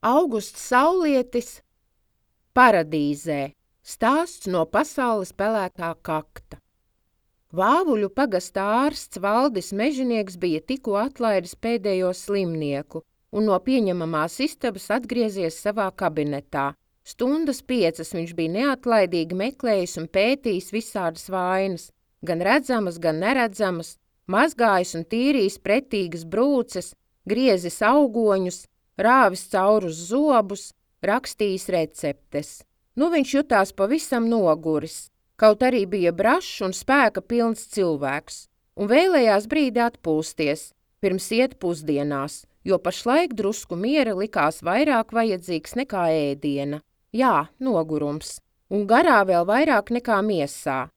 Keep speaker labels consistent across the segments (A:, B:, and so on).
A: Augusts Saulietis Paradīzē. Stāsts no pasaules pelēkā kakta. Vāvuļu pagasta ārsts Valdis Mežinieks bija tikko atlaidis pēdējo slimnieku un no pieņemamās istabas atgriezies savā kabinetā. Stundas 5 viņš bija neatlaidīgi meklējis un pētījis visādas vainas, gan redzamas, gan neredzamas, mazgājis un tīrījis pretīgas brūces, griezis augoņus, rāvis caurus zobus, rakstījis receptes. Nu viņš jutās pavisam noguris, kaut arī bija brašs un spēka pilns cilvēks, un vēlējās brīdi atpūsties, pirms iet pusdienās, jo pašlaik drusku miera likās vairāk vajadzīgs nekā ēdiena. Jā, nogurums, un garā vēl vairāk nekā miesā.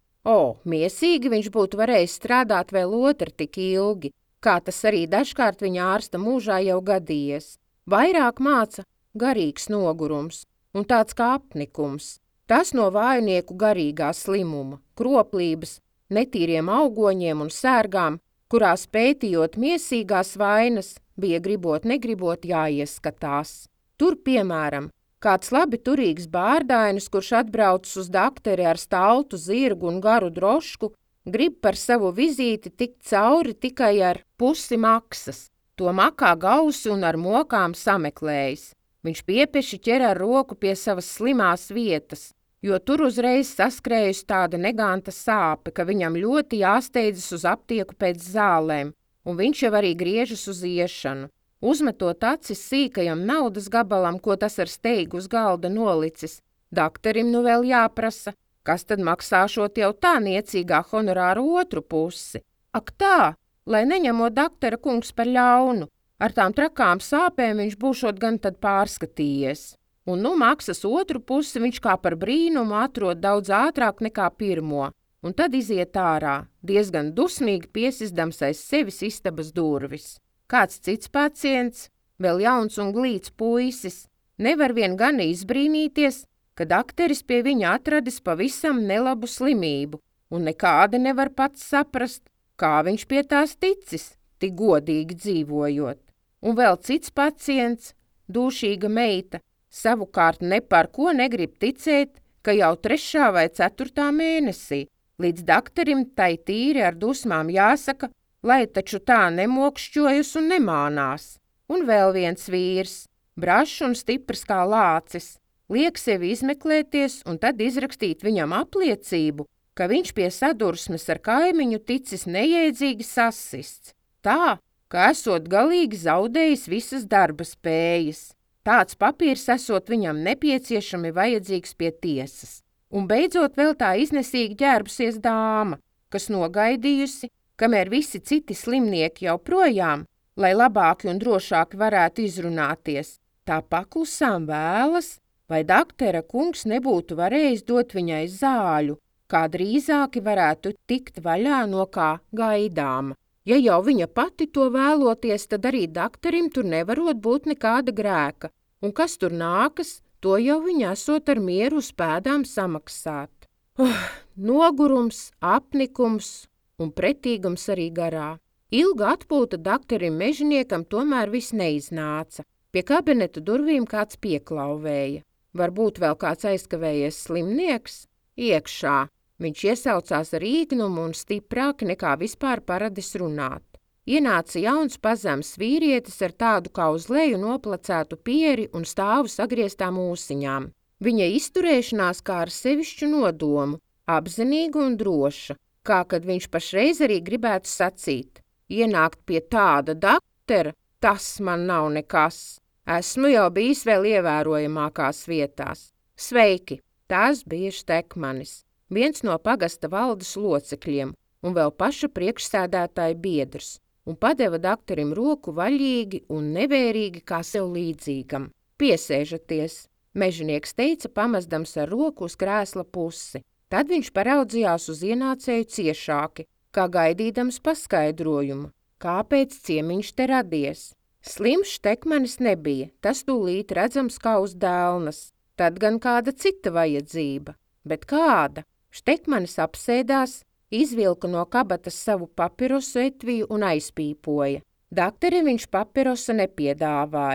A: Miesīgi viņš būtu varējis strādāt vēl otru tik ilgi, kā tas arī dažkārt viņa ārsta mūžā jau gadījies. Vairāk māca garīgs nogurums un tāds kā apnikums. Tas no vājnieku garīgā slimuma, kroplības, netīriem augoņiem un sērgām, kurās pētījot miesīgās vainas, bija gribot negribot jāieskatās. Tur, piemēram, kāds labi turīgs bārdainis, kurš atbraucis uz dakteri ar staltu zirgu un garu drošku, grib par savu vizīti tikt cauri tikai ar pusi maksas. To makā gausi un ar mokām sameklējis. Viņš piepieši ķer ar roku pie savas slimās vietas, jo tur uzreiz saskrējusi tāda neganta sāpe, ka viņam ļoti jāsteidzas uz aptieku pēc zālēm, un viņš jau arī griežas uz iešanu. Uzmetot acis sīkajam naudas gabalam, ko tas ar steigu uz galda nolicis, dakterim nu vēl jāprasa, kas tad maksāšot jau tā niecīgā honorāra otru pusi. Ak tā, lai neņemot daktera kungs par ļaunu, ar tām trakām sāpēm viņš būšot gan tad pārskatījies. Un nu maksas otru pusi viņš kā par brīnumu atrod daudz ātrāk nekā pirmo, un tad iziet ārā, diezgan dusmīgi piesisdams aiz sevis istabas durvis. Kāds cits pacients, vēl jauns un glīts puisis, nevar vien gan izbrīnīties, ka dakteris pie viņa atradis pavisam nelabu slimību, un nekādi nevar pats saprast, kā viņš pie tās ticis, tik godīgi dzīvojot. Un vēl cits pacients, dūšīga meita, savukārt ne par ko negrib ticēt, ka jau 3. vai 4. mēnesī, līdz dakterim tai tīri ar dusmām jāsaka, lai taču tā nemokšķojas un nemānās. Un vēl viens vīrs, brašs un stiprs kā lācis, liek sevi izmeklēties un tad izrakstīt viņam apliecību, ka viņš pie sadursmes ar kaimiņu ticis nejēdzīgi sasists, tā, ka esot galīgi zaudējis visas darba spējas. Tāds papīrs esot viņam nepieciešami vajadzīgs pie tiesas. Un beidzot vēl tā iznesīgi ģērbusies dāma, kas nogaidījusi, kamēr visi citi slimnieki jau projām, lai labāki un drošāki varētu izrunāties, tā paklusām vēlas, vai daktera kungs nebūtu varējis dot viņai zāļu, kā drīzāki varētu tikt vaļā no kā gaidāma. Ja jau viņa pati to vēloties, tad arī dakterim tur nevarot būt nekāda grēka, un kas tur nākas, to jau viņa esot ar mieru uz pēdām samaksāt. Nogurums, apnikums un pretīgums arī garā. Ilga atpūta dakterim Mežiniekam tomēr viss neiznāca. Pie kabineta durvīm kāds pieklauvēja. Varbūt vēl kāds aizkavējies slimnieks? Iekšā. Viņš iesaucās ar īgnumu un stiprāk nekā vispār paradis runāt. Ienāca jauns pazems vīrietis ar tādu kā uz leju noplacētu pieri un stāvu sagrieztām ūsiņām. Viņa izturēšanās kā ar sevišķu nodomu, apzinīga un droša, kā kad viņš pašreiz arī gribētu sacīt. Ienākt pie tāda daktera, tas man nav nekas. Esmu jau bijis vēl ievērojamākās vietās. Sveiki, tās bija Štekmanis, viens no pagasta valdes locekļiem un vēl paša priekšsēdētāja biedrs, un padeva dakterim roku vaļīgi un nevērīgi kā sev līdzīgam. Piesēžaties, Mežinieks teica, pamezdams ar roku uz krēsla pusi. Tad viņš paraudzījās uz ienācēju ciešāki, kā gaidīdams paskaidrojumu, kāpēc ciemiņš te radies. Slims Štekmanis nebija, tas tūlīt redzams kā uz dēlnas, tad gan kāda cita vajadzība, bet kāda? Štekmanis apsēdās, izvilka no kabatas savu papirosu etviju un aizpīpoja. Dakterim viņš papirosa nepiedāvāja.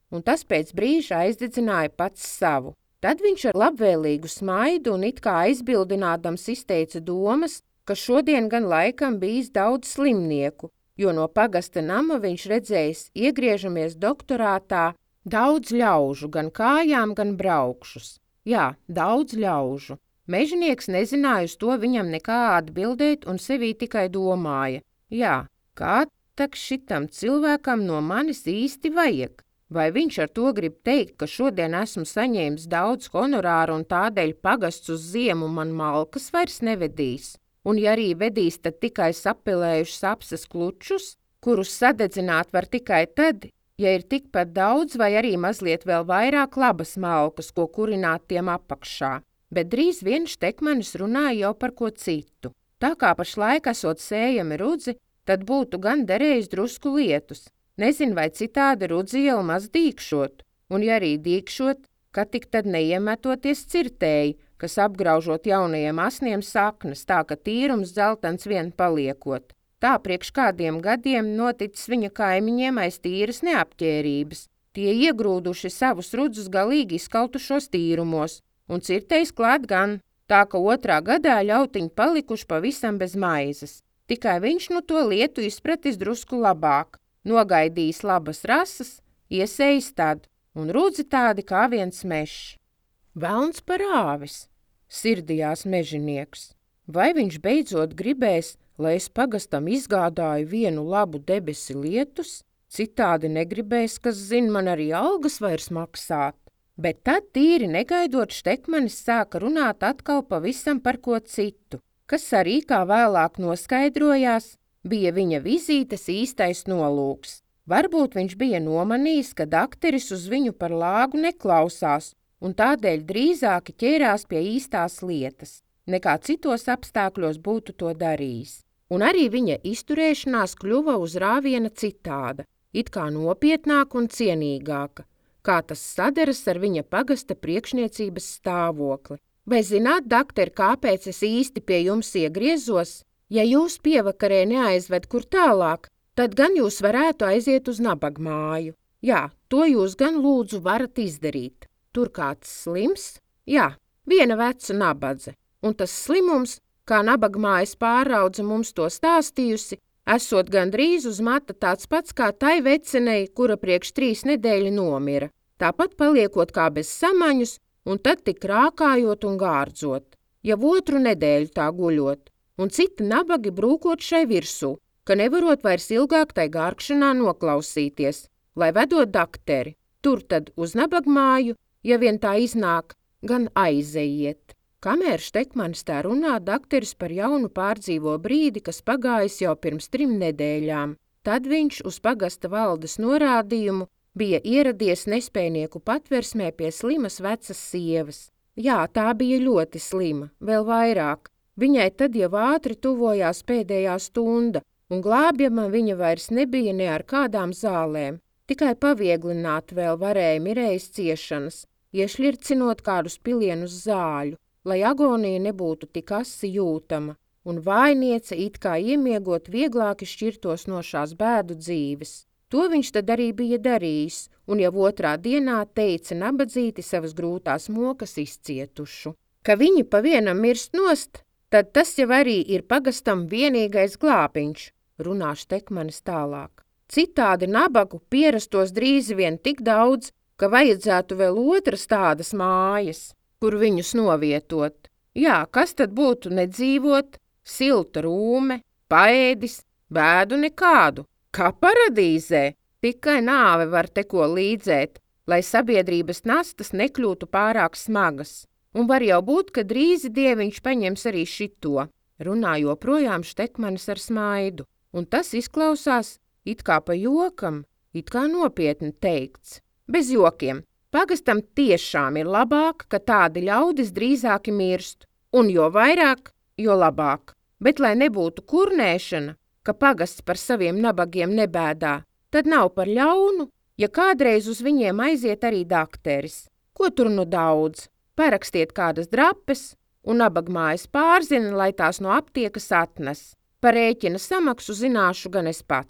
A: un tas pēc brīža aizdedzināja pats savu. Tad viņš ar labvēlīgu smaidu un it kā aizbildinādams izteica domas, ka šodien gan laikam bijis daudz slimnieku, jo no pagasta nama viņš redzējis iegriežamies doktorātā daudz ļaužu, gan kājām, gan braukšus. Jā, daudz ļaužu. Mežnieks nezināja uz to viņam nekā atbildēt un sevī tikai domāja. Jā, kā tak šitam cilvēkam no manis īsti vajag? Vai viņš ar to grib teikt, ka šodien esmu saņēmis daudz honorāru un tādēļ pagasts uz ziemu man malkas vairs nevedīs? Un ja arī vedīs, tad tikai sapilējušas apses klučus, kurus sadedzināt var tikai tad, ja ir tikpat daudz vai arī mazliet vēl vairāk labas malkas, ko kurināt tiem apakšā. Bet drīz vien Štekmanis runāja jau par ko citu. Tā kā pašlaik esot sējami rudzi, tad būtu gan derējis drusku lietus. Nezinu, vai citādi rudzi jau maz dīkšot, un ja arī dīkšot, ka tik tad neiemetoties cirtēji, kas apgraužot jaunajiem asniem saknes, tā ka tīrums dzeltens vien paliekot. Tā priekš kādiem gadiem noticis viņa kaimiņiem aiz tīras neapķērības. Tie iegrūduši savus rudzus galīgi izkaltušos tīrumos, un cirtējs klāt gan, tā ka otrā gadā ļautiņi palikuši pavisam bez maizes. Tikai viņš nu to lietu izpratis drusku labāk. Nogaidījis labas rases, iesējis tad, un rudzi tādi kā viens mešs. Velns par āvis, sirdījās mežinieks. Vai viņš beidzot gribēs, lai es pagastam izgādāju vienu labu debesi lietus? Citādi negribēs, kas zin man arī algas vairs maksāt. Bet tad tīri negaidot Štekmanis sāka runāt atkal pavisam par ko citu, kas arī kā vēlāk noskaidrojās, bija viņa vizītes īstais nolūks. Varbūt viņš bija nomanījis, ka dakteris uz viņu par lāgu neklausās un tādēļ drīzāk ķērās pie īstās lietas, nekā citos apstākļos būtu to darījis. Un arī viņa izturēšanās kļuva uz rāviena citāda, it kā nopietnāka un cienīgāka, kā tas sadaras ar viņa pagasta priekšniecības stāvokli. Vai zināt, dakteri, kāpēc es īsti pie jums iegriezos? Ja jūs pievakarē neaizved kur tālāk, tad gan jūs varētu aiziet uz nabagmāju. Jā, to jūs gan lūdzu varat izdarīt. Tur kāds slims? Jā, viena veca nabadze. Un tas slimums, kā nabagmājas pāraudze mums to stāstījusi, esot gandrīz uz mata tāds pats kā tai vecenei, kura priekš 3 nedēļu nomira. Tāpat paliekot kā bez samaņus, un tad tik rākājot un gārdzot. Jau otru nedēļu tā guļot. Un citi nabagi brūkot šai virsū, ka nevarot vairs ilgāk tai gārkšanā noklausīties, lai vedot dakteri. Tur tad uz nabagmāju, ja vien tā iznāk, gan aizejiet. Kamēr Štekmanis tā runā, dakteris par jaunu pārdzīvo brīdi, kas pagājis jau pirms 3 nedēļām. Tad viņš uz pagasta valdes norādījumu bija ieradies nespējnieku patversmē pie slimas vecas sievas. Jā, tā bija ļoti slima, vēl vairāk. Viņai tad jau ātri tuvojās pēdējā stunda, un glābjama viņa vairs nebija ne ar kādām zālēm. Tikai pavieglināt vēl varēja mirējas ciešanas, iešļircinot kādus pilienus zāļu, lai agonija nebūtu tik asi jūtama, un vainiece it kā iemiegot vieglāki šķirtos no šās bēdu dzīves. To viņš tad arī bija darījis, un jau otrā dienā teica nabadzīti savas grūtās mokas izcietušu. Ka viņi pa vienam mirst nost, tad tas jau arī ir pagastam vienīgais glābiņš, runā Štekmanis tālāk. Citādi nabagu pierastos drīz vien tik daudz, ka vajadzētu vēl otras tādas mājas, kur viņus novietot. Jā, kas tad būtu nedzīvot, silta rūme, paēdis, bēdu nekādu. Kā paradīzē, tikai nāve var te ko līdzēt, lai sabiedrības nastas nekļūtu pārāk smagas. Un var jau būt, ka drīzi dieviņš paņems arī šito, runā joprojām Štekmanis ar smaidu, un tas izklausās it kā pa jokam, it kā nopietni teikts. Bez jokiem, pagastam tiešām ir labāk, ka tādi ļaudis drīzāki mirst, un jo vairāk, jo labāk. Bet lai nebūtu kurnēšana, ka pagasts par saviem nabagiem nebēdā, tad nav par ļaunu, ja kādreiz uz viņiem aiziet arī dakteris. Ko tur nu daudz? Parakstiet kādas drapes, un nabagmājas pārzina, lai tās no aptiekas atnes. Par rēķina samaksu zināšu gan es pats.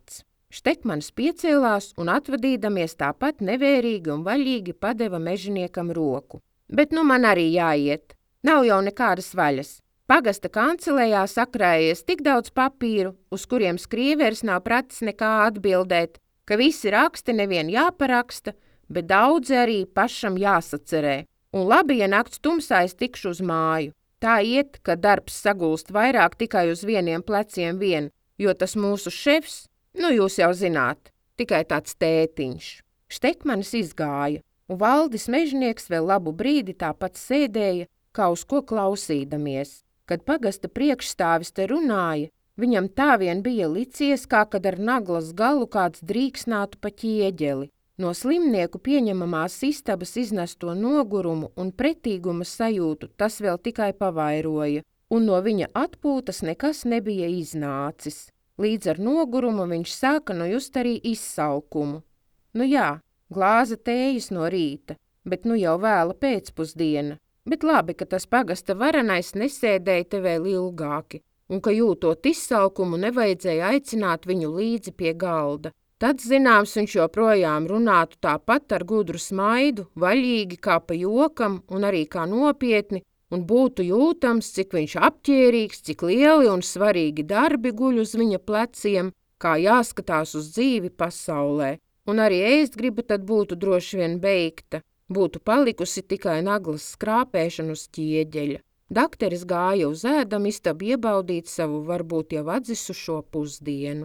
A: Štekmanis piecēlās un atvadīdamies tāpat nevērīgi un vaļīgi padeva mežoniekam roku. Bet nu man arī jāiet. Nav jau nekādas vaļas. Pagasta kancelējā sakrājies tik daudz papīru, uz kuriem skrieveris nav pratis nekā atbildēt, ka visi raksti nevien jāparaksta, bet daudzi arī pašam jāsacerē. Un labi, ja nakts tumsā es tikšu uz māju. Tā iet, ka darbs sagulst vairāk tikai uz vieniem pleciem vien, jo tas mūsu šefs, nu jūs jau zināt, tikai tāds tētiņš. Štekmanis izgāja, un Valdis mežnieks vēl labu brīdi tāpat sēdēja, kā uz ko klausīdamies. Kad pagasta priekšstāvis te runāja, viņam tā vien bija licies, kā kad ar naglas galu kāds drīksnātu pa ķieģeli. No slimnieku pieņemamās istabas iznesto nogurumu un pretīguma sajūtu tas vēl tikai pavairoja, un no viņa atpūtas nekas nebija iznācis. Līdz ar nogurumu viņš sāka just arī izsalkumu. Nu jā, glāze tējas no rīta, bet nu jau vēla pēcpusdiena. Bet labi, ka tas pagasta varenais nesēdēja te vēl ilgāki, un ka jūtot izsalkumu nevajadzēja aicināt viņu līdzi pie galda. Tad, zināms, viņš joprojām runātu tāpat ar gudru smaidu, vaļīgi kā pa jokam un arī kā nopietni, un būtu jūtams, cik viņš apķērīgs, cik lieli un svarīgi darbi guļ uz viņa pleciem, kā jāskatās uz dzīvi pasaulē. Un arī ēst griba tad būtu droši vien beigta. Būtu palikusi tikai naglas skrāpēšana uz ķieģeļa. Dakteris gāja uz ēdamistabu iebaudīt savu varbūt jau atzisušo pusdienu.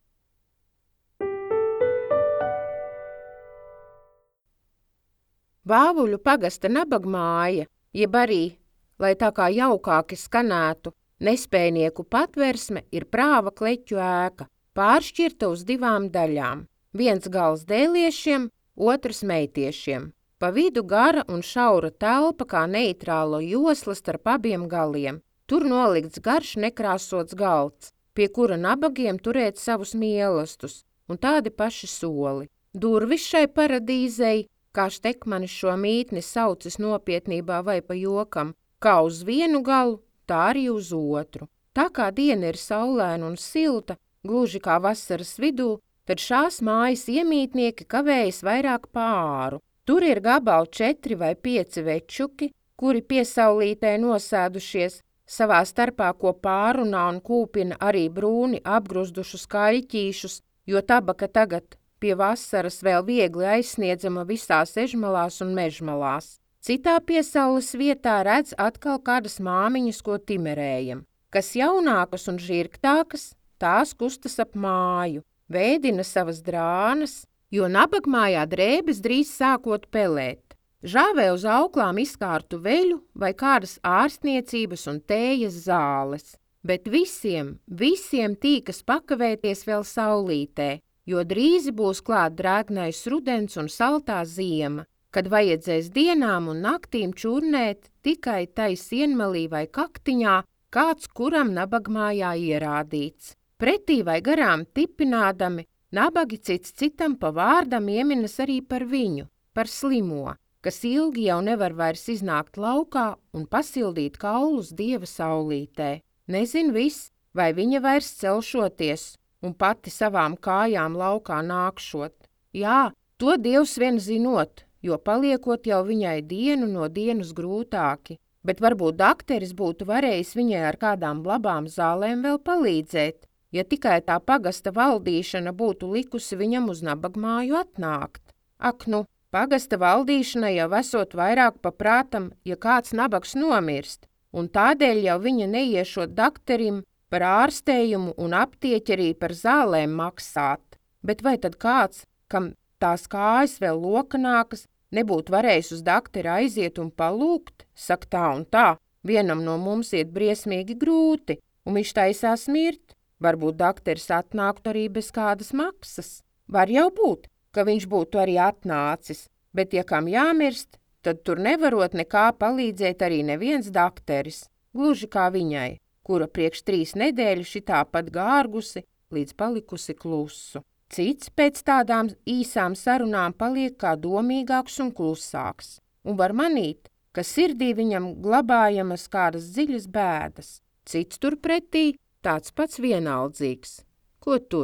A: Vāvuļu pagasta nabagmāja, jeb arī, lai tā kā jaukāki skanētu, nespējnieku patversme ir prāva kleķu ēka, pāršķirta uz 2 daļām. Viens gals dēliešiem, otrs meitiešiem. Pa vidu gara un šaura telpa kā neitrālo josla starp abiem galiem. Tur nolikts garš nekrāsots galds, pie kura nabagiem turēt savus mīlestus, un tādi paši soli. Durvis šai paradīzei, kā Štekmanis šo mītni saucis nopietnībā vai pa jokam, kā uz vienu galu, tā arī uz otru. Tā kā diena ir saulaina un silta, gluži kā vasaras vidū, tad šās mājas iemītnieki kavējas vairāk pāru. Tur ir gabali 4 vai 5 večuki, kuri piesaulītē nosēdušies, savā starpā ko pārunā un kūpina arī brūni apgruzdušus kaļķīšus, jo tabaka tagad pie vasaras vēl viegli aizsniedzama visās ežmalās un mežmalās. Citā piesaules vietā redz atkal kādas māmiņas, ko timerējam. Kas jaunākas un žirgtākas, tās kustas ap māju, vēdina savas drānas, jo nabagmājā drēbes drīz sākot pelēt. Žāvē uz auklām izkārtu veļu vai kādas ārstniecības un tējas zāles. Bet visiem tīkas pakavēties vēl saulītē, jo drīzi būs klāt drēgnais rudens un saltā ziema, kad vajadzēs dienām un naktīm čurnēt tikai tai sienmalī vai kaktiņā, kāds kuram nabagmājā ierādīts. Pretī vai garām tipinādami, nabagi cits citam pa vārdam ieminas arī par viņu, par slimo, kas ilgi jau nevar vairs iznākt laukā un pasildīt kaulus dieva saulītē. Nezin viss, vai viņa vairs celšoties un pati savām kājām laukā nākšot. Jā, to dievs vien zinot, jo paliekot jau viņai dienu no dienas grūtāki, bet varbūt dakteris būtu varējis viņai ar kādām labām zālēm vēl palīdzēt, ja tikai tā pagasta valdīšana būtu likusi viņam uz nabagmāju atnākt. Ak nu, pagasta valdīšana jau esot vairāk paprātam, ja kāds nabags nomirst, un tādēļ jau viņa neiešot dakterim par ārstējumu un aptieķerī par zālēm maksāt. Bet vai tad kāds, kam tās kājas vēl lokanākas, nebūtu varējis uz dakteri aiziet un palūgt? Saka tā un tā, vienam no mums iet briesmīgi grūti, un viņš taisās mirt. Varbūt dakteris atnāktu arī bez kādas maksas. Var jau būt, ka viņš būtu arī atnācis, bet ja kam jāmirst, tad tur nevarot nekā palīdzēt arī neviens dakteris, gluži kā viņai, kura priekš 3 nedēļu šitā pat gārgusi, līdz palikusi klusu. Cits pēc tādām īsām sarunām paliek kā domīgāks un klusāks, un var manīt, ka sirdī viņam glabājamas kādas dziļas bēdas. Cits turpretī tāds pats vienaldzīgs. Ko tur?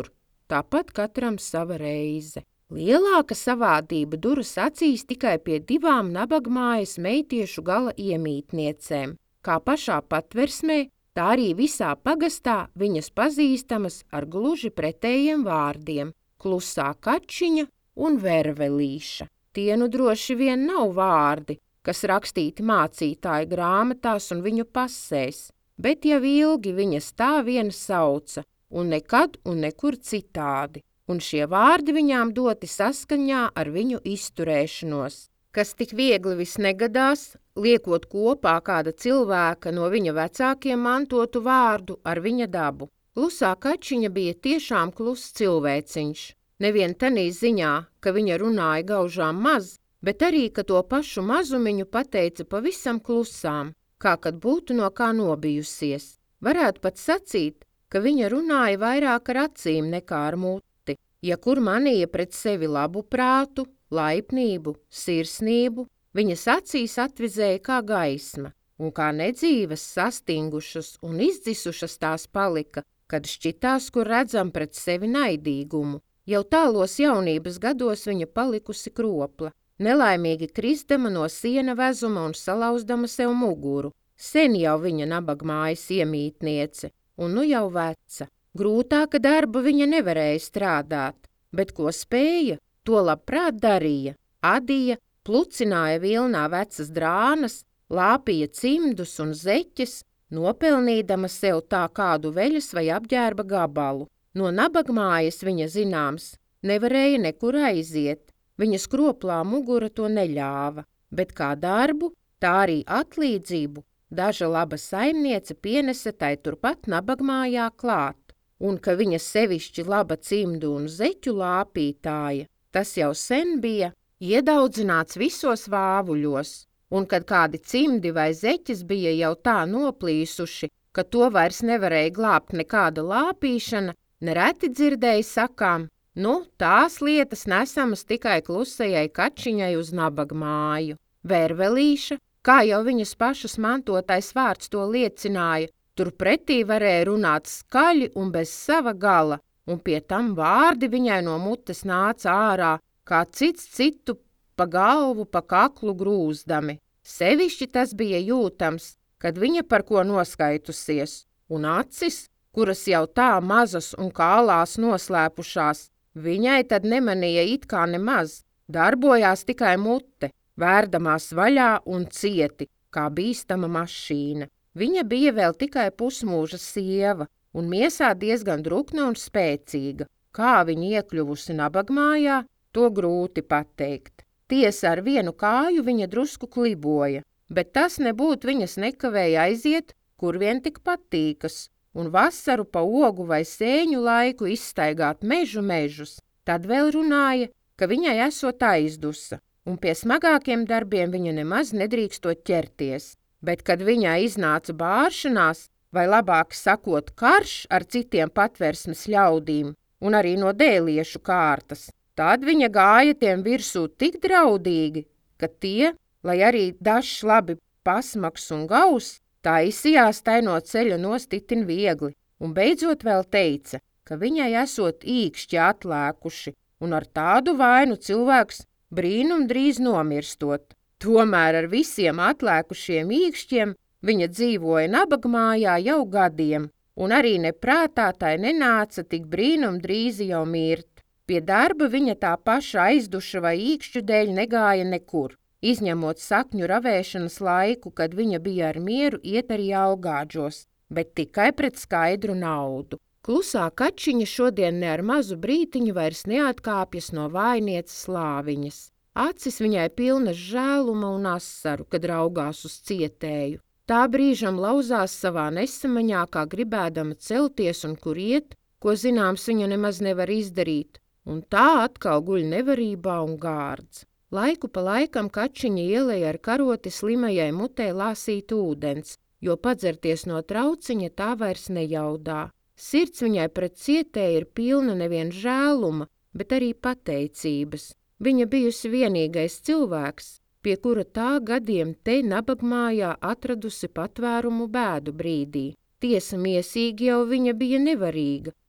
A: tāpat katram sava reize. Lielāka savādība duras acīs tikai pie 2 nabagmājas meitiešu gala iemītniecēm. Kā pašā Patversmē, tā arī visā pagastā viņas pazīstamas ar gluži pretējiem vārdiem – Klusā kačiņa un Vervelīša. Tie nu droši vien nav vārdi, kas rakstīti mācītāju grāmatās un viņu pasēs, bet jau ilgi viņas tā vien sauca, un nekad un nekur citādi. Un šie vārdi viņām doti saskaņā ar viņu izturēšanos, kas tik viegli vis negadās, liekot kopā kāda cilvēka no viņa vecākiem mantotu vārdu ar viņa dabu. Klusā kačiņa bija tiešām kluss cilvēciņš, nevien tanī ziņā, ka viņa runāja gaužām maz, bet arī, ka to pašu mazumiņu pateica pavisam klusām, kā kad būtu no kā nobijusies. Varētu pat sacīt, ka viņa runāja vairāk ar acīm nekā ar muti. Ja kur manīja pret sevi labu prātu, laipnību, sirsnību, viņas acīs atvizēja kā gaisma, un kā nedzīves sastingušas un izdzisušas tās palika, kad šķitās, kur redzam pret sevi naidīgumu. Jau tālos jaunības gados viņa palikusi kropla, nelaimīgi kristama no siena vezuma un salauzdama sev muguru. Sen jau viņa nabagmājas iemītniece, un nu jau veca. Grūtāka darba viņa nevarēja strādāt, bet ko spēja, to labprāt darīja. Adīja, plucināja vilnā vecas drānas, lāpīja cimdus un zeķes, nopelnīdama sev tā kādu veļas vai apģērba gabalu. No nabagmājas viņa zināms, nevarēja nekur aiziet, viņas kroplā mugura to neļāva, bet kā darbu, tā arī atlīdzību daža laba saimniece pienesa tai turpat nabagmājā klāt. Un ka viņa sevišķi laba cimdu un zeķu lāpītāja, tas jau sen bija iedaudzināts visos vāvuļos, un kad kādi cimdi vai zeķes bija jau tā noplīsuši, ka to vairs nevarēja glābt nekāda lāpīšana, nereti dzirdēja sakām, nu, tās lietas nesamas tikai klusajai kačiņai uz nabagmāju. Vervelīša, kā jau viņas pašas mantotais vārds to liecināja, turpretī varēja runāt skaļi un bez sava gala, un pie tam vārdi viņai no mutes nāca ārā, kā cits citu pa galvu, pa kaklu grūzdami. Sevišķi tas bija jūtams, kad viņa par ko noskaitusies, un acis, kuras jau tā mazas un kālās noslēpušās, viņai tad nemanīja it kā nemaz, darbojās tikai mute, vērdamās vaļā un cieti, kā bīstama mašīna. Viņa bija vēl tikai pusmūža sieva un miesā diezgan drukna un spēcīga. Kā viņa iekļuvusi nabagmājā, to grūti pateikt. Tiesa ar vienu kāju viņa drusku kliboja, bet tas nebūtu viņas nekavēja aiziet, kur vien tik patīkas, un vasaru pa ogu vai sēņu laiku izstaigāt mežus. Tad vēl runāja, ka viņai esot aizdusa, un pie smagākiem darbiem viņa nemaz nedrīkstot ķerties. Bet, kad viņai iznāca bāršanās, vai labāk sakot karš ar citiem Patversmes ļaudīm un arī no dēliešu kārtas, tad viņa gāja tiem virsū tik draudīgi, ka tie, lai arī dažs labi pasmaks un gaus, taisījās tai no ceļa nostitin viegli, un beidzot vēl teica, ka viņai esot īkšķi atlēkuši, un ar tādu vainu cilvēks brīnum drīz nomirstot. Tomēr ar visiem atlēkušiem īkšķiem viņa dzīvoja nabagmājā jau gadiem, un arī neprātā tai nenāca tik brīnum drīzi jau mirt. Pie darba viņa tā paša aizduša vai īkšķu dēļ negāja nekur, izņemot sakņu ravēšanas laiku, kad viņa bija ar mieru iet arī augāģos, bet tikai pret skaidru naudu. Klusā kačiņa šodien ne ar mazu brītiņu vairs neatkāpjas no vājnieces Lāviņas. Acis viņai pilnas žēluma un asaru, kad raugās uz cietēju. Tā brīžam lauzās savā nesamaņā, kā gribēdama celties un kur iet, ko zināms viņa nemaz nevar izdarīt, un tā atkal guļ nevarībā un gārdz. Laiku pa laikam kačiņa ielēja ar karoti slimajai mutē lāsīt ūdens, jo padzerties no trauciņa tā vairs nejaudā. Sirds viņai pret cietēju ir pilna nevien žēluma, bet arī pateicības. Viņa bijusi vienīgais cilvēks, pie kura tā gadiem te nabagmājā atradusi patvērumu bēdu brīdī. Tiesa miesīgi jau viņa bija nevarīga,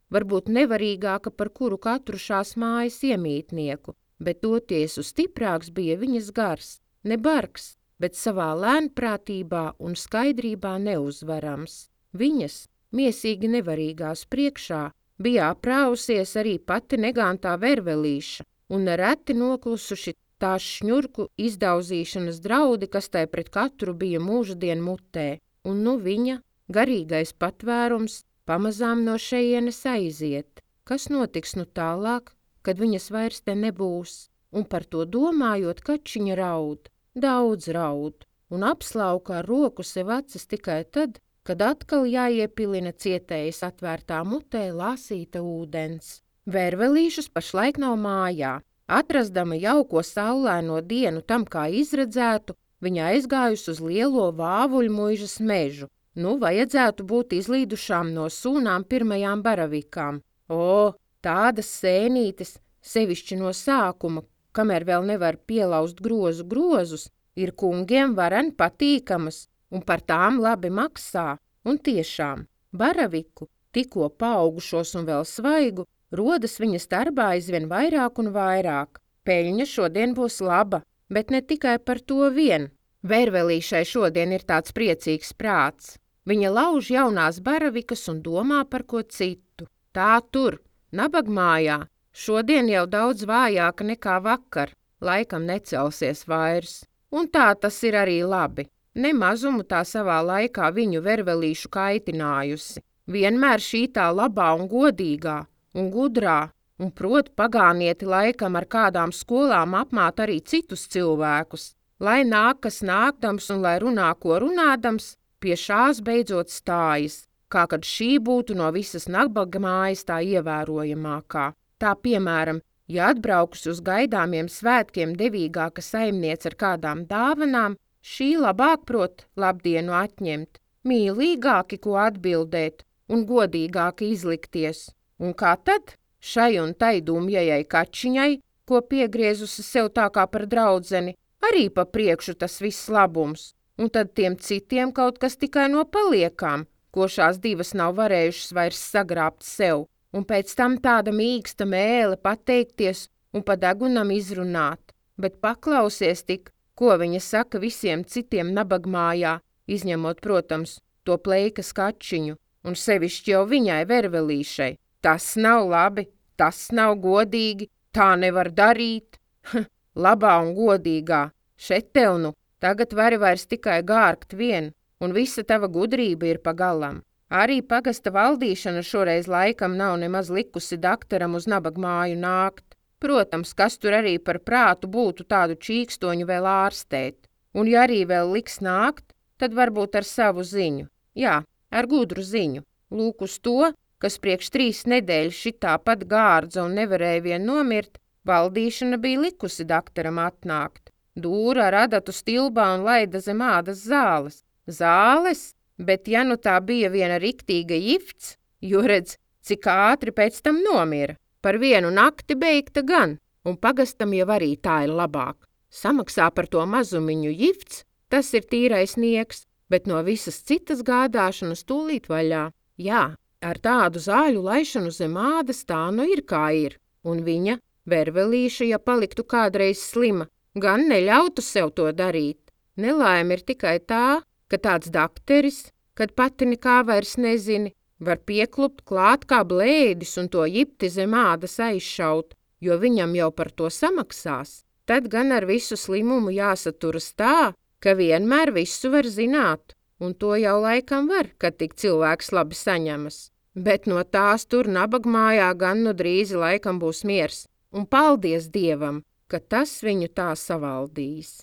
A: varbūt nevarīgāka par kuru katru šās mājas iemītnieku, bet toties uz stiprāks bija viņas gars, ne bargs, bet savā lēnprātībā un skaidrībā neuzvarams. Viņas, miesīgi nevarīgās priekšā, bija aprāvusies arī pati negantā vervelīša, un nereti noklusuši tās šņurku izdauzīšanas draudi, kas tai pret katru bija mūždien mutē, un nu viņa, garīgais patvērums, pamazām no šejienes aiziet. Kas notiks nu tālāk, kad viņas vairs te nebūs? Un par to domājot, kačiņa raud, daudz raud, un apslauka ar roku sev acis tikai tad, kad atkal jāiepilina cietējas atvērtā mutē lāsīta ūdens. Vervelīšus pašlaik nav mājā. Atrastama jauko saulēno dienu tam, kā izredzētu, viņa aizgājusi uz lielo vāvuļmuižas mežu. Nu, vajadzētu būt izlīdušām no sūnām pirmajām baravikām. O, tādas sēnītes, sevišķi no sākuma, kamēr vēl nevar pielaust grozus, ir kungiem varen patīkamas, un par tām labi maksā, un tiešām, baraviku, tikko paaugušos un vēl svaigu, rodas viņas darbā aizvien vairāk un vairāk. Peļņa šodien būs laba, bet ne tikai par to vien. Vervelīšai šodien ir tāds priecīgs prāts. Viņa lauž jaunās baravikas un domā par ko citu. Tā tur, nabagmājā, šodien jau daudz vājāka nekā vakar, laikam necelsies vairs. Un tā tas ir arī labi. Ne mazumu tā savā laikā viņu vervelīšu kaitinājusi. Vienmēr šī tā labā un godīgā un gudrā, un prot pagānieti laikam ar kādām skolām apmāt arī citus cilvēkus, lai nāk, kas nākdams un lai runā, ko runādams, pie šās beidzot stājas, kā kad šī būtu no visas nabagmājas tā ievērojamākā. Tā piemēram, ja atbraukus uz gaidāmiem svētkiem devīgāka saimniece ar kādām dāvanām, šī labāk prot labdienu atņemt, mīlīgāki ko atbildēt un godīgāki izlikties. Un kā tad? Šai un tai dumjajai kačiņai, ko piegriezusi sev tā kā par draudzeni, arī pa priekšu tas viss labums, un tad tiem citiem kaut kas tikai no paliekām, ko šās divas nav varējušas vairs sagrābt sev, un pēc tam tāda mīksta mēle pateikties un pa degunam izrunāt, bet paklausies tik, ko viņa saka visiem citiem nabagmājā, izņemot, protams, to pleikas kačiņu, un sevišķi jau viņai vervelīšai. Tas nav labi, tas nav godīgi, tā nevar darīt. Labā un godīgā, šeit tev nu, tagad vari vairs tikai gārgt vien, un visa tava gudrība ir pagalam. Arī pagasta valdīšana šoreiz laikam nav nemaz likusi daktaram uz nabagmāju nākt. Protams, kas tur arī par prātu būtu tādu čīkstoņu vēl ārstēt. Un ja arī vēl liks nākt, tad varbūt ar savu ziņu. Jā, ar gudru ziņu. Lūk uz to, kas priekš 3 nedēļas šitā pat gārdza un nevarēja vien nomirt, valdīšana bija likusi daktaram atnākt. Dūra ar adatu stilbā un laida zem ādas zāles. Zāles? Bet ja nu tā bija viena riktīga jifts, jo redz, cik ātri pēc tam nomira. Par vienu nakti beigta gan, un pagastam jau arī tā ir labāk. Samaksā par to mazumiņu jifts, tas ir tīrais nieks, bet no visas citas gādāšanas tūlīt vaļā. Jā, ar tādu zāļu laišanu zem ādas tā nu ir kā ir, un viņa, vervelīša, ja paliktu kādreiz slima, gan neļautu sev to darīt. Nelaime ir tikai tā, ka tāds dakteris, kad pati nekā vairs nezini, var pieklupt klāt kā blēdis un to jipti zem ādas aizšaut, jo viņam jau par to samaksās. Tad gan ar visu slimumu jāsaturas tā, ka vienmēr visu var zināt, un to jau laikam var, kad tik cilvēks labi saņemas. Bet no tās tur nabagmājā gan nu drīzi laikam būs miers, un paldies Dievam, ka tas viņu tā savaldīs.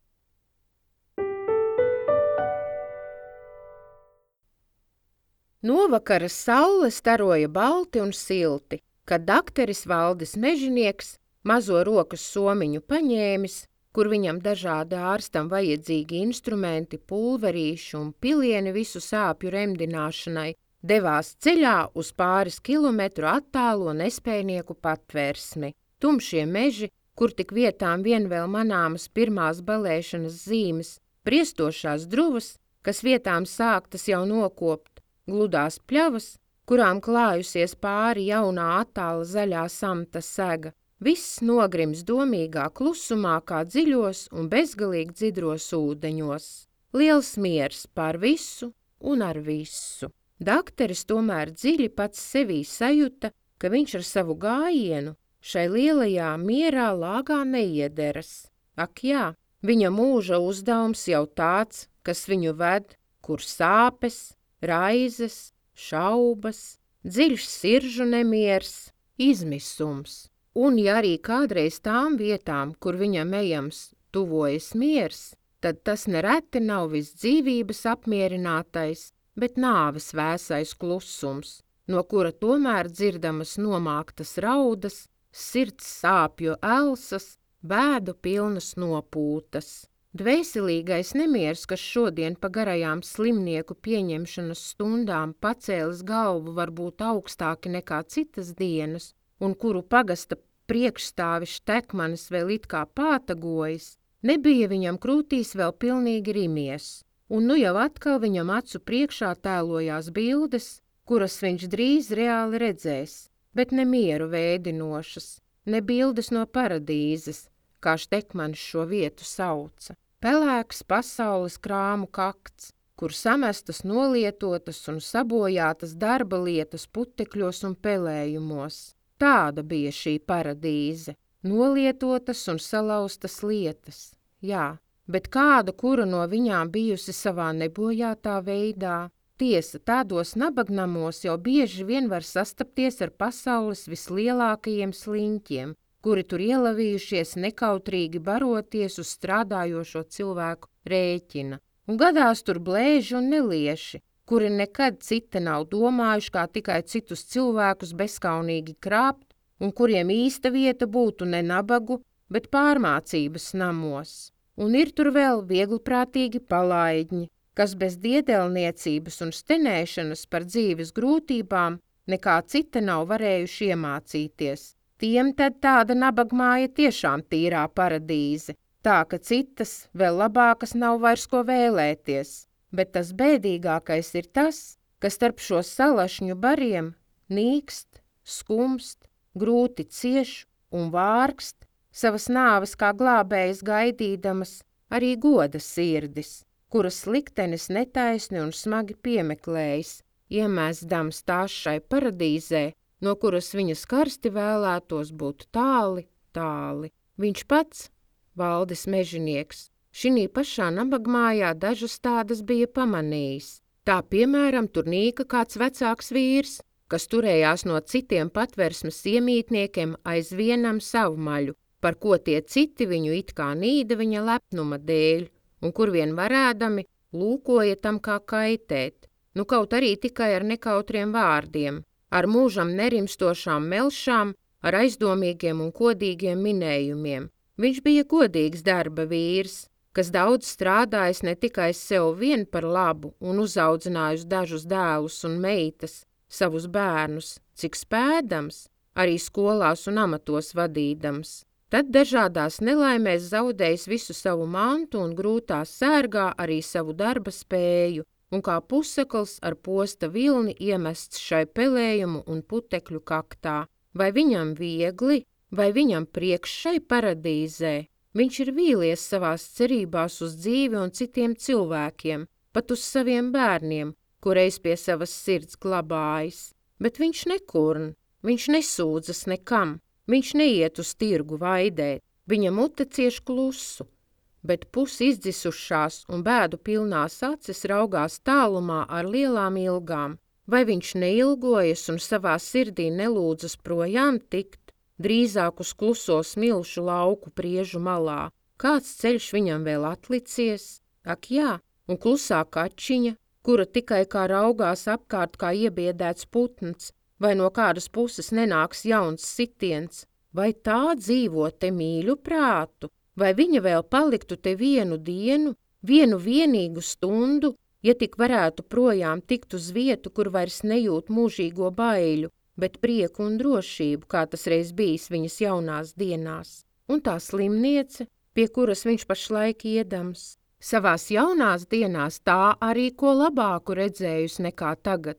A: Novakara saule staroja balti un silti, kad dakteris Valdis Mežinieks, mazo rokas somiņu paņēmis, kur viņam dažādi ārstam vajadzīgi instrumenti, pulverīši un pilieni visu sāpju remdināšanai, devās ceļā uz pāris kilometru attālo nespējnieku patvērsmi. Tumšie meži, kur tik vietām vien vēl manāmas pirmās balēšanas zīmes, briestošās druvas, kas vietām sāktas jau nokopt, gludās pļavas, kurām klājusies pāri jaunā attāla zaļā samta sega. Viss nogrims domīgā klusumā kā dziļos un bezgalīgi dzidros ūdeņos. Liels miers pār visu un ar visu. Dakteris tomēr dziļi pats sevī sajuta, ka viņš ar savu gājienu šai lielajā mierā lāgā neiederas. Ak jā, viņa mūža uzdevums jau tāds, kas viņu ved, kur sāpes, raizes, šaubas, dziļš siržu nemiers, izmisums. Un ja arī kādreiz tām vietām, kur viņam ejams, tuvojas miers, tad tas nereti nav viss dzīvības apmierinātais, bet nāves vēsais klusums, no kura tomēr dzirdamas nomāktas raudas, sirds sāpju elsas, bēdu pilnas nopūtas. Dvēselīgais nemiers, kas šodien pa garajām slimnieku pieņemšanas stundām pacēlis galvu varbūt augstāki nekā citas dienas, un kuru pagasta priekšstāvis Štekmanis vēl it kā pātagojas, nebija viņam krūtīs vēl pilnīgi rimies, un nu jau atkal viņam acu priekšā tēlojās bildes, kuras viņš drīz reāli redzēs, bet ne mieru vēdinošas, ne bildes no paradīzes, kā Štekmanis šo vietu sauca. Pelēks pasaules krāmu kakts, kur samestas nolietotas un sabojātas darba lietas putekļos un pelējumos. Tāda bija šī paradīze, nolietotas un salauztas lietas. Jā, bet kāda, kura no viņām bijusi savā nebojātā veidā? Tiesa, tādos nabagnamos jau bieži vien var sastapties ar pasaules vislielākajiem sliņķiem, kuri tur ielavījušies nekautrīgi baroties uz strādājošo cilvēku rēķina. Un gadās tur blēži un nelieši, kuri nekad cita nav domājuši, kā tikai citus cilvēkus bezkaunīgi krāpt, un kuriem īsta vieta būtu ne nabagu, bet pārmācības namos. Un ir tur vēl viegliprātīgi palaidņi, kas bez diedelniecības un stenēšanas par dzīves grūtībām nekā cita nav varējuši iemācīties. Tiem tad tāda nabagmāja tiešām tīrā paradīze, tā ka citas, vēl labākas nav vairs ko vēlēties, bet tas bēdīgākais ir tas, ka starp šo salašņu bariem nīkst, skumst, grūti cieš un vārkst, savas nāves kā glābējas gaidīdamas, arī goda sirdis, kuras liktenis netaisni un smagi piemeklējis, iemēsdams tās šai paradīzē, no kuras viņas karsti vēlētos būt tāli, tāli. Viņš pats, Valdis Mežinieks, šinī pašā nabagmājā dažas tādas bija pamanījis. Tā piemēram tur nīka kāds vecāks vīrs, kas turējās no citiem patversmes iemītniekiem aiz vienam savu maļu, par ko tie citi viņu it kā nīda viņa lepnuma dēļ, un kur vien varēdami lūkoja tam kā kaitēt, nu kaut arī tikai ar nekautriem vārdiem, ar mūžam nerimstošām melšām, ar aizdomīgiem un kodīgiem minējumiem. Viņš bija godīgs darba vīrs, kas daudz strādājis ne tikai sev vien par labu un uzaudzinājis dažus dēlus un meitas, savus bērnus, cik spēdams, arī skolās un amatos vadīdams. Tad dažādās nelaimēs zaudējis visu savu mantu un grūtā sērgā arī savu darba spēju, un kā pusekls ar posta vilni iemests šai pelējumu un putekļu kaktā. Vai viņam viegli, vai viņam priekš šai paradīzē? Viņš ir vīlies savās cerībās uz dzīvi un citiem cilvēkiem, pat uz saviem bērniem, kureiz pie savas sirds glabājis. Bet viņš nekurn, viņš nesūdzas nekam, viņš neiet uz tirgu vaidēt, viņa mute cieš klusu. Bet pusi izdzisušās un bēdu pilnās acis raugās tālumā ar lielām ilgām. Vai viņš neilgojas un savā sirdī nelūdzas projām tikt, drīzāk uz kluso smilšu lauku priežu malā? Kāds ceļš viņam vēl atlicies? Ak jā, un klusā kačiņa, kura tikai kā raugās apkārt kā iebiedēts putns, vai no kādas puses nenāks jauns sitiens, vai tā dzīvo te mīļu prātu? Vai viņa vēl paliktu te vienu dienu, vienu vienīgu stundu, ja tik varētu projām tikt uz vietu, kur vairs nejūt mūžīgo baiļu, bet prieku un drošību, kā tas reiz bijis viņas jaunās dienās. Un tā slimniece, pie kuras viņš pašlaik iedams, savās jaunās dienās tā arī ko labāku redzējusi nekā tagad.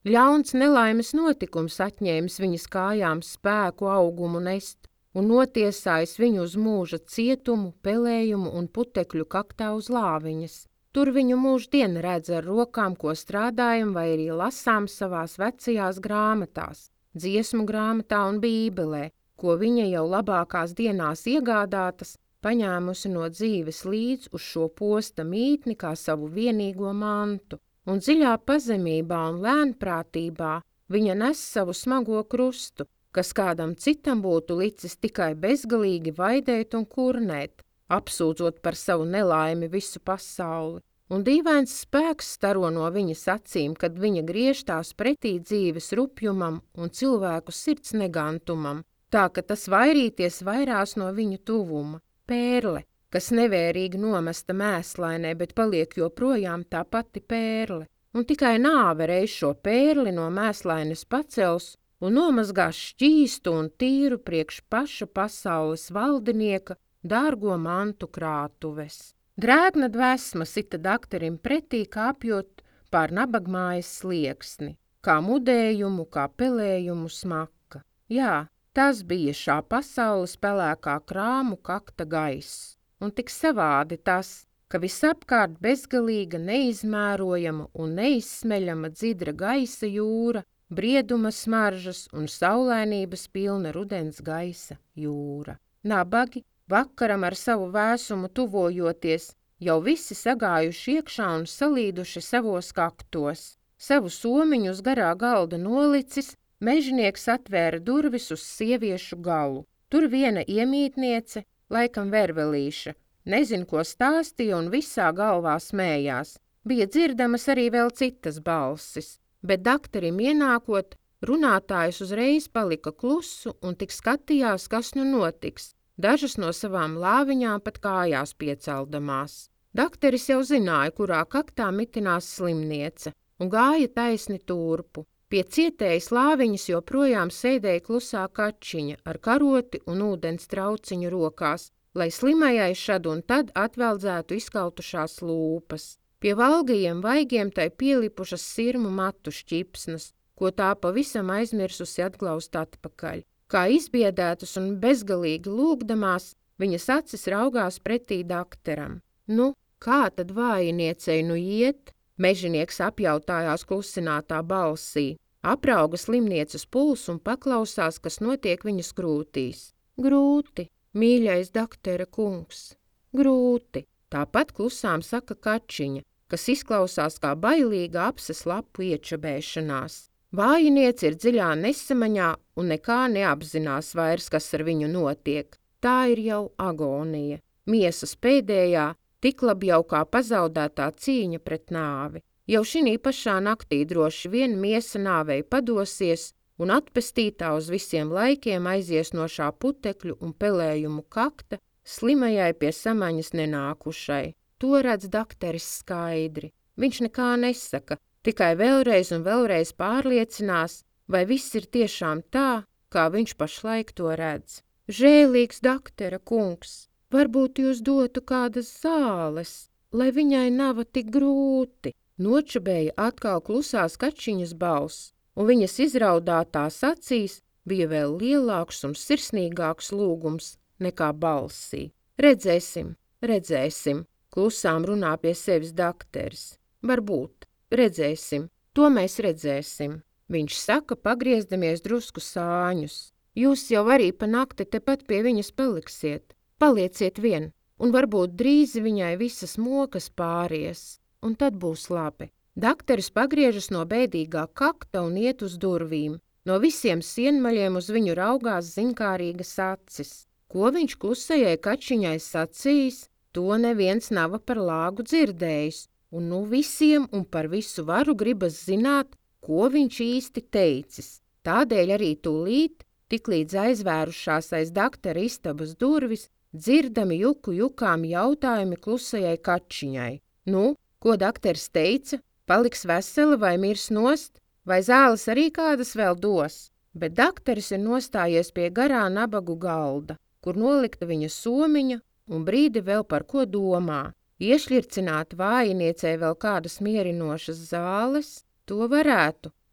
A: Ļauns nelaimes notikums atņēmis viņas kājām spēku augumu nest un notiesājis viņu uz mūža cietumu, pelējumu un putekļu kaktā uz lāviņas. Tur viņu mūždien redz ar rokām, ko strādājam vai arī lasām savās vecajās grāmatās, dziesmu grāmatā un bībelē, ko viņa jau labākās dienās iegādātas, paņēmusi no dzīves līdz uz šo posta mītni kā savu vienīgo mantu. Un dziļā pazemībā un lēnprātībā viņa nes savu smago krustu, kas kādam citam būtu licis tikai bezgalīgi vaidēt un kurnēt, apsūdzot par savu nelaimi visu pasauli. Un dīvains spēks staro no viņas acīm, kad viņa griež tās pretī dzīves rupjumam un cilvēku sirds negantumam, tā ka tas vairīties vairās no viņu tuvuma. Pērle, kas nevērīgi nomesta mēslainē, bet paliek joprojām tā pati pērle, un tikai nāve reiz šo pērli no mēslaines pacels un nomazgās šķīstu un tīru priekš paša pasaules valdinieka dārgo mantu krātuves. Drēgna dvēsma sita dakterim pretī, kāpjot pār nabagmājas slieksni, kā mudējumu, kā pelējumu smaka. Jā, tas bija šā pasaules pelēkā krāmu kakta gaiss. Un tik savādi tas, ka visapkārt bezgalīga, neizmērojama un neizsmeļama dzidra gaisa jūra, brieduma smaržas un saulainības pilna rudens gaisa jūra. Nabagi, vakaram ar savu vēsumu tuvojoties, jau visi sagājuši iekšā un salīduši savos kaktos. Savu somiņu uz garā galda nolicis, mežnieks atvēra durvis uz sieviešu galu. Tur viena iemītniece, laikam vervelīša, nezin, ko stāstīja un visā galvā smējās. Bija dzirdamas arī vēl citas balsis, bet dakterim ienākot, runātājs uzreiz palika klusu un tik skatījās, kas nu notiks, dažas no savām lāviņām pat kājās pieceldamās. Dakteris jau zināja, kurā kaktā mitinās slimniece, un gāja taisni turpu. Pie cietējas lāviņas joprojām sēdēja klusā kačiņa ar karoti un ūdens trauciņu rokās, lai slimajai šad un tad atveldzētu izkautušās lūpas. Pie valgajiem vaigiem tai pielipušas sirmu matu šķipsnas, ko tā pavisam aizmirsusi atglaust atpakaļ. Kā izbiedētas un bezgalīgi lūgdamās, viņas acis raugās pretī dakteram. Nu, kā tad vājiniecei nu iet? Mežinieks apjautājās klusinātā balsī, aprauga slimnieces pulsu un paklausās, kas notiek viņas krūtīs. Grūti, mīļais daktera kungs, grūti, tāpat klusām saka kačiņa, kas izklausās kā bailīga apses lapu iečabēšanās. Vājiniece ir dziļā nesamaņā un nekā neapzinās vairs, kas ar viņu notiek. Tā ir jau agonija, miesas pēdējā, tiklab jau kā pazaudētā cīņa pret nāvi. Jau šinī pašā naktī droši vien miesa nāvei padosies un atpestītā uz visiem laikiem aizies no šā putekļu un pelējumu kakta slimajai pie samaņas nenākušai. To redz dakteris skaidri. Viņš nekā nesaka, tikai vēlreiz un vēlreiz pārliecinās, vai viss ir tiešām tā, kā viņš pašlaik to redz. Žēlīgs daktera kungs! Varbūt jūs dotu kādas zāles, lai viņai nav tik grūti, nočabēja atkal klusās kačiņas balss, un viņas izraudātās acīs bija vēl lielāks un sirsnīgāks lūgums nekā balsī. Redzēsim, redzēsim, klusām runā pie sevis dakteris. Varbūt, redzēsim, to mēs redzēsim, viņš saka, pagriezdamies drusku sāņus. Jūs jau arī pa nakti tepat pie viņas paliksiet. Palieciet vien, un varbūt drīz viņai visas mokas pāries, un tad būs labi. Dakteris pagriežas no bēdīgā kakta un iet uz durvīm. No visiem sienmaļiem uz viņu raugās ziņkārīgas acis. Ko viņš klusajai kačiņai sacījis, to neviens nav par lāgu dzirdējis, un nu visiem un par visu varu gribas zināt, ko viņš īsti teicis. Tādēļ arī tūlīt, tiklīdz aizvērušās aiz daktera istabas durvis, dzirdami juku jukām jautājumi klusajai kačiņai. Nu, ko dakteris teica? Paliks vesela vai mirs nost? Vai zāles arī kādas vēl dos? Bet dakteris ir nostājies pie garā nabagu galda, kur nolikta viņa somiņa un brīdi vēl par ko domā. Iešļircināt vājiniecei vēl kādas mierinošas zāles? To varētu,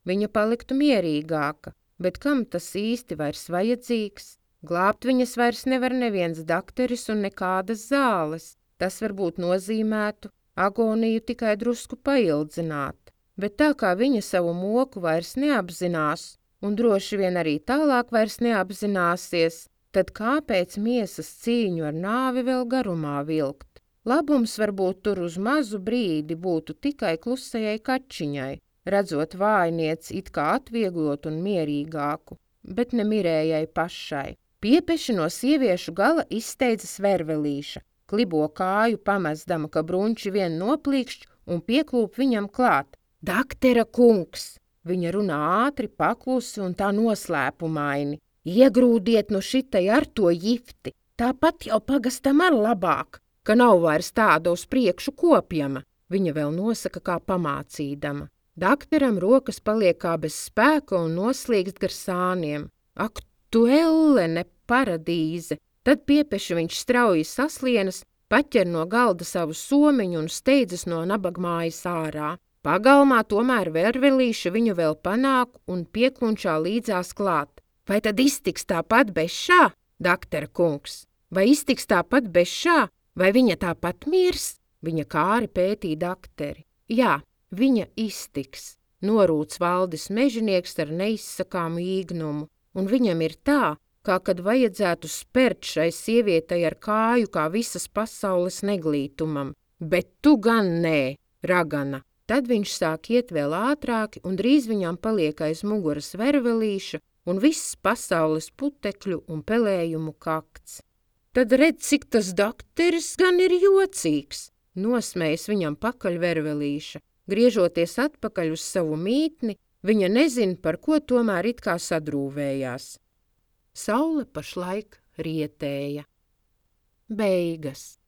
A: viņa paliktu mierīgāka, bet kam tas īsti vairs vajadzīgs? Glābt viņas vairs nevar neviens dakteris un nekādas zāles. Tas varbūt nozīmētu agoniju tikai drusku paildzināt, bet tā kā viņa savu moku vairs neapzinās un droši vien arī tālāk vairs neapzināsies, tad kāpēc miesas cīņu ar nāvi vēl garumā vilkt? Labums varbūt tur uz mazu brīdi būtu tikai klusajai kačiņai, redzot vājnieci it kā atvieglot un mierīgāku, bet ne Mirējai pašai. Piepeši no sieviešu gala izsteidzas Vervelīša, klibo kāju pamestama, ka bruņči vien noplīkšķ un pieklūp viņam klāt. Daktera kungs! Viņa runā ātri, paklusi un tā noslēpumaini. Iegrūdiet nu šitai ar to jifti, tāpat jau pagastam ar labāk, ka nav vairs tāda uz priekšu kopjama, viņa vēl nosaka kā pamācīdama. Dakteram rokas paliek kā bez spēka un noslīgst gar sāniem. Ak, tu ellene paradīze! Tad piepeši viņš strauji saslienas, paķer no galda savu somiņu un steidzas no nabagmājas ārā. Pagalmā tomēr Vervelīša viņu vēl panāk un pieklunčā līdzās klāt. Vai tad iztiks tāpat bez šā, daktera kungs? Vai iztiks tāpat bez šā? Vai viņa tāpat mirs? Viņa kāri pētīja dakteri. Jā, viņa iztiks, norūc Valdis mežinieks ar neizsakāmu īgnumu, un viņam ir tā, kā kad vajadzētu spert šai sievietei ar kāju kā visas pasaules neglītumam. Bet tu gan nē, ragana! Tad viņš sāk iet vēl ātrāki, un drīz viņam paliek aiz muguras Vervelīša un viss pasaules putekļu un pelējumu kakts. Tad redz, cik tas dakteris gan ir jocīgs, nosmējas viņam pakaļ Vervelīša. Griežoties atpakaļ uz savu mītni, viņa nezina, par ko tomēr it kā sadrūvējās. Saule pašlaik rietēja. Beigas.